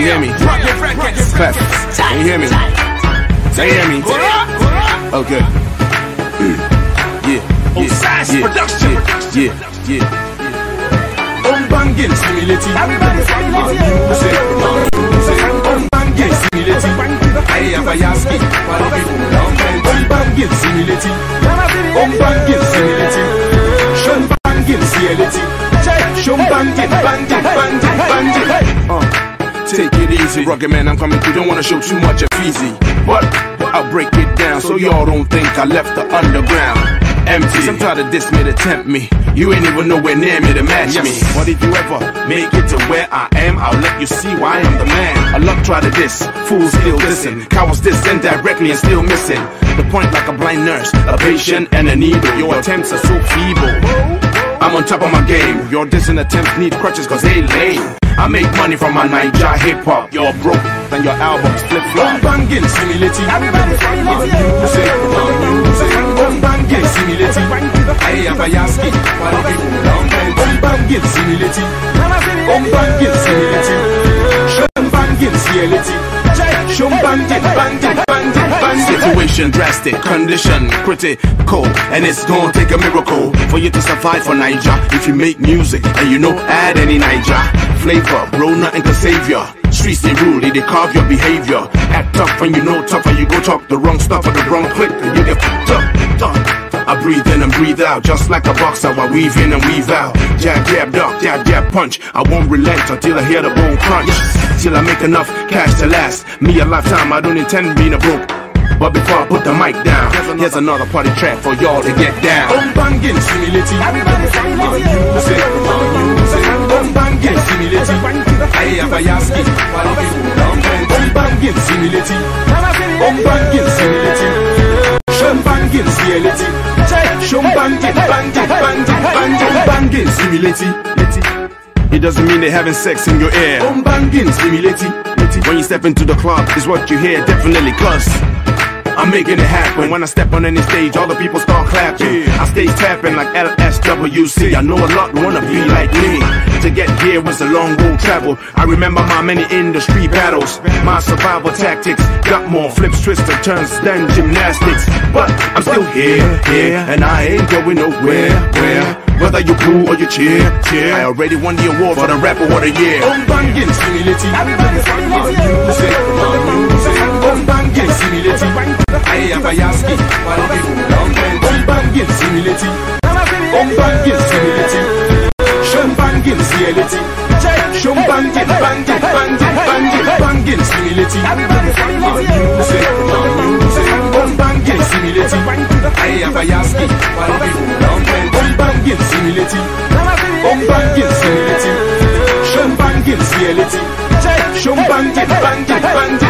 hear me? Clap. Can you hear me? Can you hear me? Oh, good. Yeah. Bangin' simility. Bangin' simility. I have a yaski. Bangin' simility. Bangin' simility. Shun bangin' simility. Shun bangin'. Take it easy, rugged man, I'm coming through. Don't wanna show too much of easy, but I'll break it down so y'all don't think I left the underground empty. Some try to diss me to tempt me. You ain't even nowhere near me to match me. But if you ever make it to where I am, I'll let you see why I'm the man. A luck try to diss, fools still listen. Cowards diss indirectly and still missing the point like a blind nurse, a patient and a needle. Your attempts are so feeble. I'm on top of my game. Your dissing attempts need crutches cause they lame. I make money from my Niger hip-hop. You're broke, then your albums flip-flop. Bangin' simility. Bangin' simility. I have a yaski. Bangin' simility. Bangin' simility. Shun bangin' simility. Shun bangin'. Situation drastic, condition critical, and it's gonna take a miracle for you to survive for Niger. If you make music and you know add any Niger flavor, bro, nothing can save ya. Streets they rule, they carve your behavior. Act tough when you know tougher, you go talk the wrong stuff at the wrong click, and you get fucked up. I breathe in and breathe out, just like a boxer. I weave in and weave out. Jab, jab, duck, jab, jab, punch. I won't relent until I hear the bone crunch. Till I make enough cash to last me a lifetime. I don't intend being a broke. But before I put the mic down, here's another party track for y'all to get down. Bangin' simility. Bangin' simility. I have a yaski. Bangin' simility. Bangin' simility. Shun bangin' simility. Shun bangin' simility. It doesn't mean they're having sex in your ear. Bangin' simility. When you step into the club, is what you hear, definitely, cause I'm making it happen. When I step on any stage, all the people start clapping. I stay tapping like LSWC. I know a lot wanna be like me. To get here was a long road travel. I remember my many industry battles. My survival tactics got more flips, twists, and turns than gymnastics. But I'm still here, and I ain't going nowhere. Whether you boo or you cheer, I already won the award for the rapper of the year. Bangin' simility. Bangin' simility. I have a yaski. Bangin' simility. Bangin' simility. Shun bangin' simility. Shun bangin' simility. Bangin' simility. I have a yaski. Bangin' simility. Bangin' simility. Shun bangin' simility. Shun bangin'